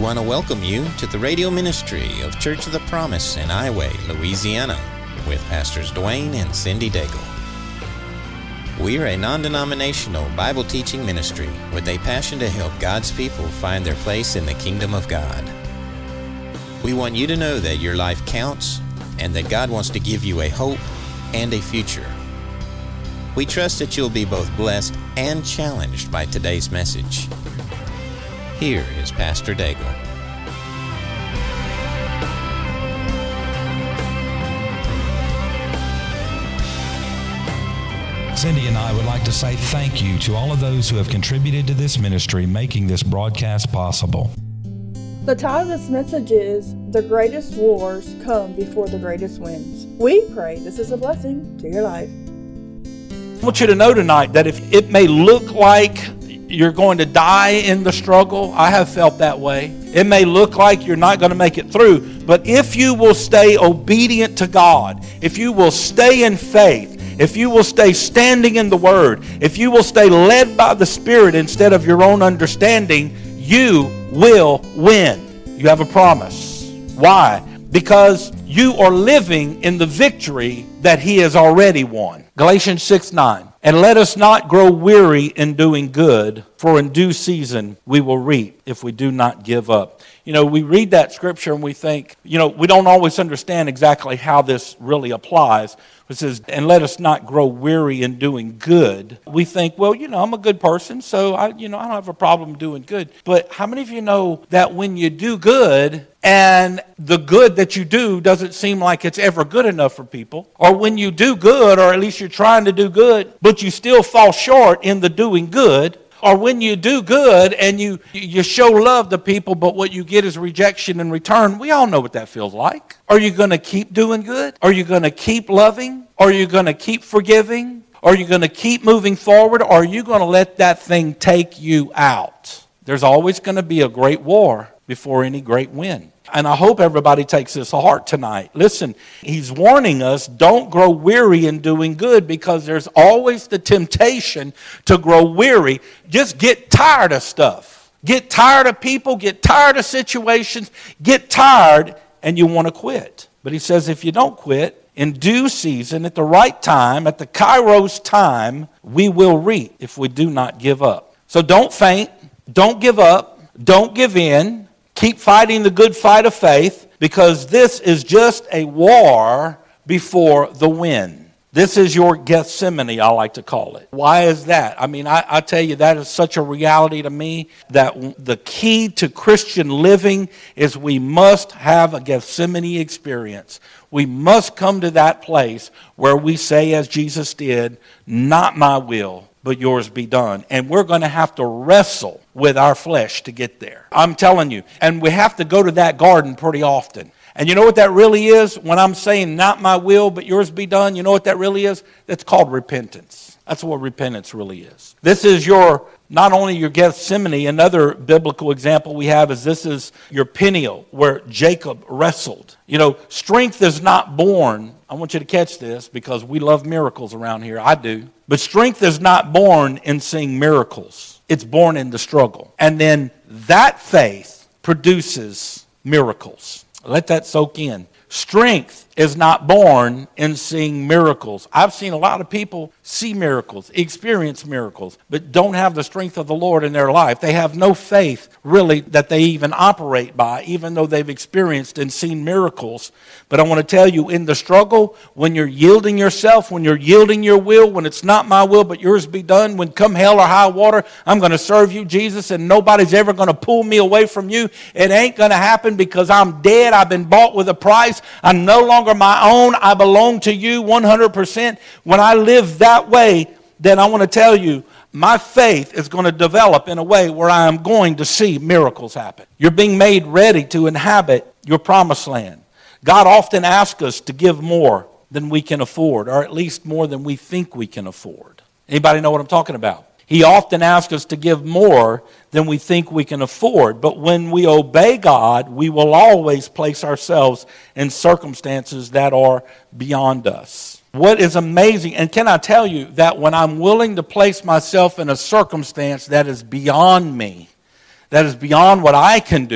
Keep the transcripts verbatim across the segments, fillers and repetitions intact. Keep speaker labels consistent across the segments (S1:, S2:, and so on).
S1: want to welcome you to the radio ministry of Church of the Promise in Highway, Louisiana, with Pastors Dwayne and Cindy Daigle. We are a non-denominational Bible teaching ministry with a passion to help God's people find their place in the kingdom of God. We want you to know that your life counts and that God wants to give you a hope and a future. We trust that you'll be both blessed and challenged by today's message. Here is Pastor Daigle.
S2: Cindy and I would like to say thank you to all of those who have contributed to this ministry, making this broadcast possible.
S3: The title of this message is, The Greatest Wars Come Before the Greatest Wins. We pray this is a blessing to your life.
S4: I want you to know tonight that if it may look like you're going to die in the struggle, I have felt that way. It may look like you're not going to make it through, but if you will stay obedient to God, if you will stay in faith, if you will stay standing in the Word, if you will stay led by the Spirit instead of your own understanding, you will win. You have a promise. Why? Because you are living in the victory that He has already won. Galatians six nine. And let us not grow weary in doing good, for in due season we will reap if we do not give up. You know, we read that scripture and we think, you know, we don't always understand exactly how this really applies. It says, and let us not grow weary in doing good. We think, well, you know, I'm a good person, so I, you know, I don't have a problem doing good. But how many of you know that when you do good and the good that you do doesn't seem like it's ever good enough for people, or when you do good, or at least you're trying to do good, but you still fall short in the doing good, or when you do good and you, you show love to people, but what you get is rejection in return, we all know what that feels like. Are you going to keep doing good? Are you going to keep loving? Are you going to keep forgiving? Are you going to keep moving forward? Or are you going to let that thing take you out? There's always going to be a great war before any great win. And I hope everybody takes this to heart tonight. Listen, he's warning us, don't grow weary in doing good, because there's always the temptation to grow weary. Just get tired of stuff. Get tired of people, get tired of situations, get tired, and you want to quit. But he says if you don't quit, in due season, at the right time, at the Kairos time, we will reap if we do not give up. So don't faint, don't give up, don't give in. Keep fighting the good fight of faith, because this is just a war before the win. This is your Gethsemane, I like to call it. Why is that? I mean, I, I tell you, that is such a reality to me, that the key to Christian living is we must have a Gethsemane experience. We must come to that place where we say, as Jesus did, not my will, but yours be done. And we're going to have to wrestle with our flesh to get there. I'm telling you. And we have to go to that garden pretty often. And you know what that really is? When I'm saying not my will, but yours be done, you know what that really is? That's called repentance. That's what repentance really is. This is your, not only your Gethsemane, another biblical example we have is this is your Peniel, where Jacob wrestled. You know, strength is not born. I want you to catch this, because we love miracles around here. I do. But strength is not born in seeing miracles. It's born in the struggle. And then that faith produces miracles. Let that soak in. Strength is not born in seeing miracles. I've seen a lot of people see miracles, experience miracles, but don't have the strength of the Lord in their life. They have no faith, really, that they even operate by, even though they've experienced and seen miracles. But I want to tell you, in the struggle, when you're yielding yourself, when you're yielding your will, when it's not my will, but yours be done, when come hell or high water, I'm going to serve you, Jesus, and nobody's ever going to pull me away from you. It ain't going to happen, because I'm dead. I've been bought with a price. I'm no longer my own. I belong to you one hundred percent. When I live that way, then I want to tell you, my faith is going to develop in a way where I am going to see miracles happen. You're being made ready to inhabit your promised land. God often asks us to give more than we can afford, or at least more than we think we can afford. Anybody know what I'm talking about? He often asks us to give more than we think we can afford. But when we obey God, we will always place ourselves in circumstances that are beyond us. What is amazing, and can I tell you that when I'm willing to place myself in a circumstance that is beyond me, that is beyond what I can do,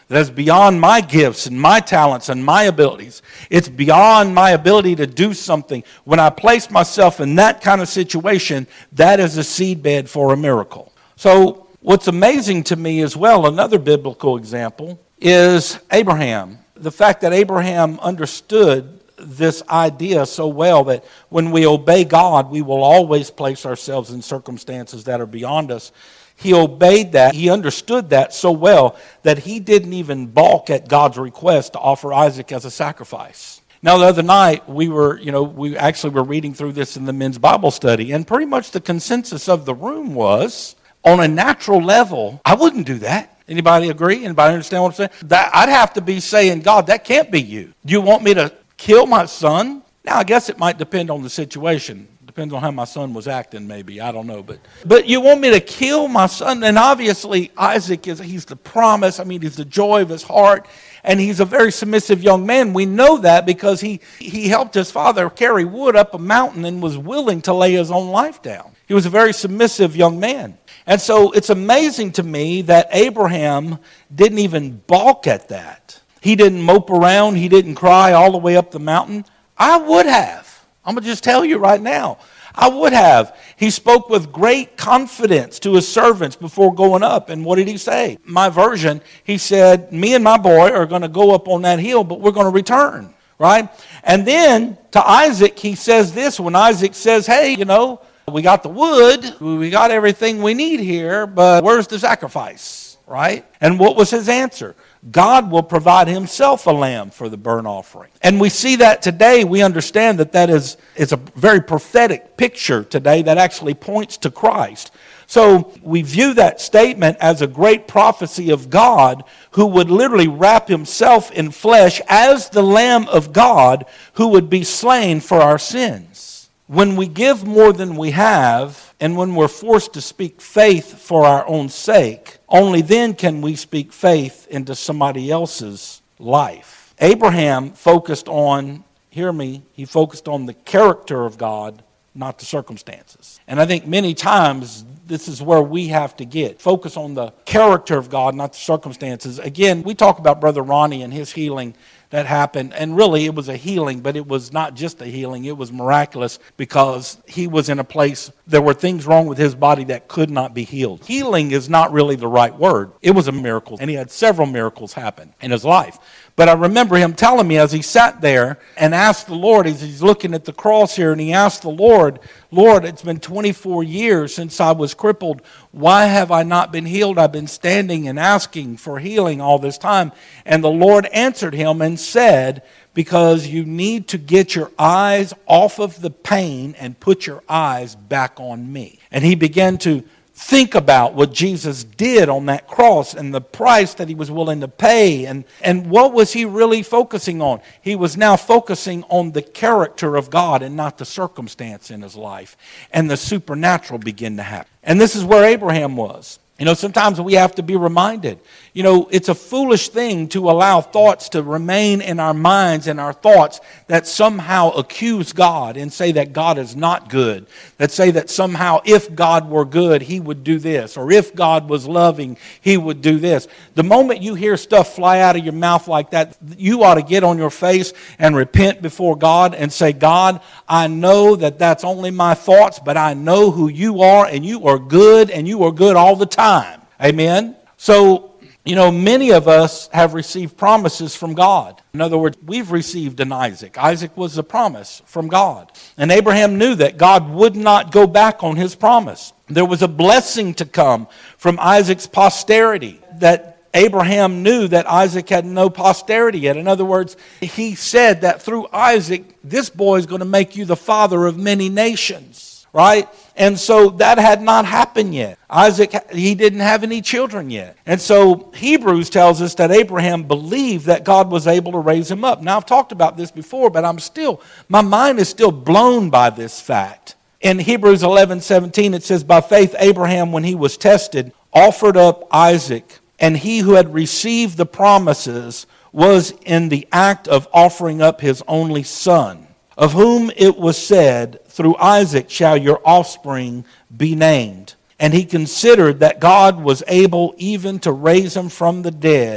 S4: that is beyond my gifts and my talents and my abilities. It's beyond my ability to do something. When I place myself in that kind of situation, that is a seedbed for a miracle. So what's amazing to me as well, another biblical example, is Abraham. The fact that Abraham understood this idea so well that when we obey God, we will always place ourselves in circumstances that are beyond us. He obeyed that. He understood that so well that he didn't even balk at God's request to offer Isaac as a sacrifice. Now, the other night, we were, you know, we actually were reading through this in the men's Bible study, and pretty much the consensus of the room was, on a natural level, I wouldn't do that. Anybody agree? Anybody understand what I'm saying? That I'd have to be saying, God, that can't be you. Do you want me to kill my son? Now, I guess it might depend on the situation. Depends on how my son was acting, maybe. I don't know. But but you want me to kill my son? And obviously, Isaac, is he's the promise. I mean, he's the joy of his heart. And he's a very submissive young man. We know that because he, he helped his father carry wood up a mountain and was willing to lay his own life down. He was a very submissive young man. And so it's amazing to me that Abraham didn't even balk at that. He didn't mope around. He didn't cry all the way up the mountain. I would have. I'm going to just tell you right now. I would have. He spoke with great confidence to his servants before going up. And what did he say? My version, he said, me and my boy are going to go up on that hill, but we're going to return. Right? And then to Isaac, he says this. When Isaac says, hey, you know, we got the wood, we got everything we need here, but where's the sacrifice? Right? And what was his answer? God will provide himself a lamb for the burnt offering. And we see that today. We understand that that is, is a very prophetic picture today that actually points to Christ. So we view that statement as a great prophecy of God who would literally wrap himself in flesh as the Lamb of God who would be slain for our sins. When we give more than we have, and when we're forced to speak faith for our own sake, only then can we speak faith into somebody else's life. Abraham focused on, hear me, he focused on the character of God, not the circumstances. And I think many times this is where we have to get. Focus on the character of God, not the circumstances. Again, we talk about Brother Ronnie and his healing that happened, and really it was a healing, but it was not just a healing, it was miraculous because he was in a place, there were things wrong with his body that could not be healed. Healing is not really the right word. It was a miracle, and he had several miracles happen in his life. But I remember him telling me as he sat there and asked the Lord, as he's looking at the cross here, and he asked the Lord, Lord, it's been twenty-four years since I was crippled. Why have I not been healed? I've been standing and asking for healing all this time. And the Lord answered him and said, because you need to get your eyes off of the pain and put your eyes back on me. And he began to think about what Jesus did on that cross and the price that he was willing to pay. And, and what was he really focusing on? He was now focusing on the character of God and not the circumstance in his life. And the supernatural began to happen. And this is where Abraham was. You know, sometimes we have to be reminded. You know, it's a foolish thing to allow thoughts to remain in our minds and our thoughts that somehow accuse God and say that God is not good. That say that somehow if God were good, he would do this. Or if God was loving, he would do this. The moment you hear stuff fly out of your mouth like that, you ought to get on your face and repent before God and say, God, I know that that's only my thoughts, but I know who you are, and you are good, and you are good all the time. Time. Amen? So, you know, many of us have received promises from God. In other words, we've received an Isaac. Isaac was a promise from God. And Abraham knew that God would not go back on his promise. There was a blessing to come from Isaac's posterity that Abraham knew that Isaac had no posterity yet. In other words, he said that through Isaac, this boy is going to make you the father of many nations. Right? And so that had not happened yet. Isaac, he didn't have any children yet. And so Hebrews tells us that Abraham believed that God was able to raise him up. Now, I've talked about this before, but I'm still, my mind is still blown by this fact. In Hebrews eleven seventeen, it says, by faith Abraham, when he was tested, offered up Isaac, and he who had received the promises was in the act of offering up his only son, of whom it was said, through Isaac shall your offspring be named. And he considered that God was able even to raise him from the dead,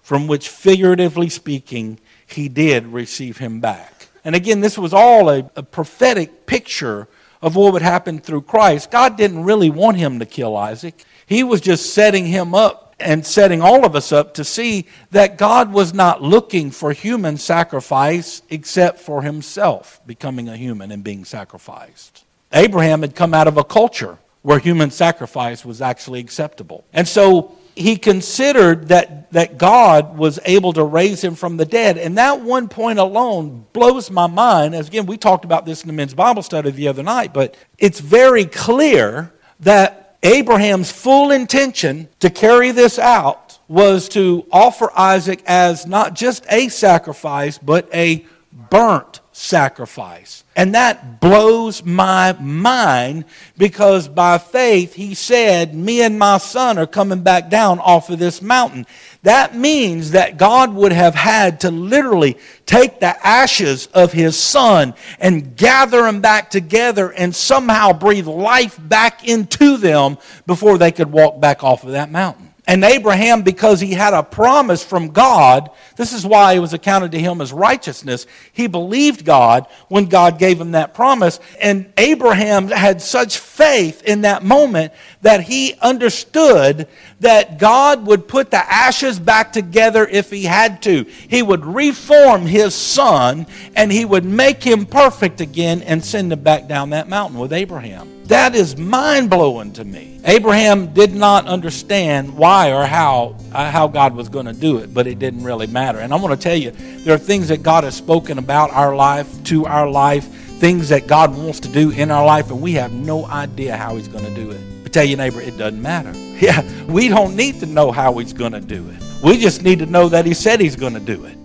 S4: from which, figuratively speaking, he did receive him back. And again, this was all a, a prophetic picture of what would happen through Christ. God didn't really want him to kill Isaac. He was just setting him up and setting all of us up to see that God was not looking for human sacrifice except for himself becoming a human and being sacrificed. Abraham had come out of a culture where human sacrifice was actually acceptable. And so he considered that, that God was able to raise him from the dead. And that one point alone blows my mind. As again, we talked about this in the men's Bible study the other night, but it's very clear that Abraham's full intention to carry this out was to offer Isaac as not just a sacrifice, but a burnt sacrifice. And that blows my mind, because by faith he said, me and my son are coming back down off of this mountain. That means that God would have had to literally take the ashes of his son and gather them back together and somehow breathe life back into them before they could walk back off of that mountain. And Abraham, because he had a promise from God, this is why it was accounted to him as righteousness. He believed God when God gave him that promise. And Abraham had such faith in that moment that he understood that God would put the ashes back together if he had to. He would reform his son and he would make him perfect again and send him back down that mountain with Abraham. That is mind-blowing to me. Abraham did not understand why or how uh, how God was going to do it, but it didn't really matter. And I want to tell you, there are things that God has spoken about our life, to our life, things that God wants to do in our life, and we have no idea how he's going to do it. But tell your neighbor, it doesn't matter. Yeah, we don't need to know how he's going to do it. We just need to know that he said he's going to do it.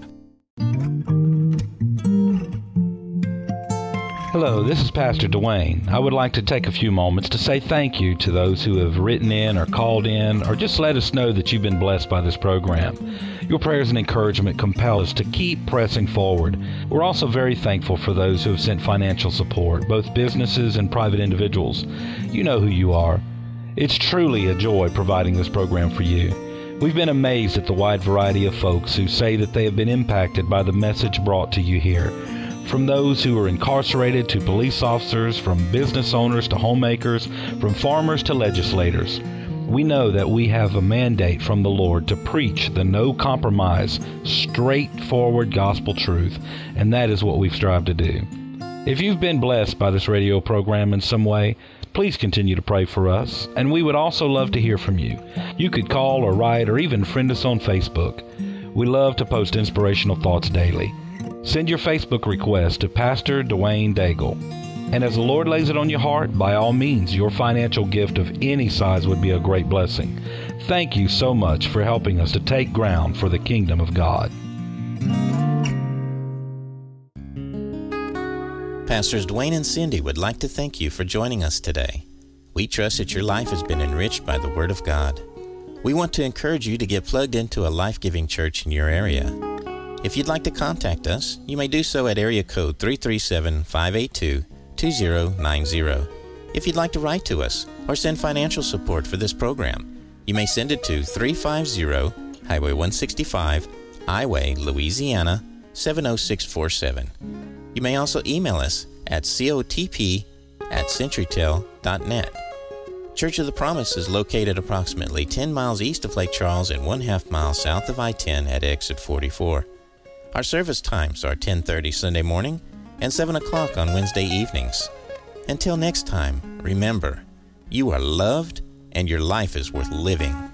S2: Hello, this is Pastor Dwayne. I would like to take a few moments to say thank you to those who have written in or called in or just let us know that you've been blessed by this program. Your prayers and encouragement compel us to keep pressing forward. We're also very thankful for those who have sent financial support, both businesses and private individuals. You know who you are. It's truly a joy providing this program for you. We've been amazed at the wide variety of folks who say that they have been impacted by the message brought to you here. From those who are incarcerated to police officers, from business owners to homemakers, from farmers to legislators. We know that we have a mandate from the Lord to preach the no-compromise, straightforward gospel truth, and that is what we've strived to do. If you've been blessed by this radio program in some way, please continue to pray for us, and we would also love to hear from you. You could call or write or even friend us on Facebook. We love to post inspirational thoughts daily. Send your Facebook request to Pastor Dwayne Daigle. And as the Lord lays it on your heart, by all means, your financial gift of any size would be a great blessing. Thank you so much for helping us to take ground for the kingdom of God.
S1: Pastors Dwayne and Cindy would like to thank you for joining us today. We trust that your life has been enriched by the Word of God. We want to encourage you to get plugged into a life-giving church in your area. If you'd like to contact us, you may do so at area code three three seven, five eight two, two zero nine zero. If you'd like to write to us or send financial support for this program, you may send it to three fifty Highway one sixty-five, Highway, Louisiana, seven oh six four seven. You may also email us at cotp at centurytel dot net. Church of the Promise is located approximately ten miles east of Lake Charles and one half mile south of I ten at exit forty-four. Our service times are ten thirty Sunday morning and seven o'clock on Wednesday evenings. Until next time, remember, you are loved and your life is worth living.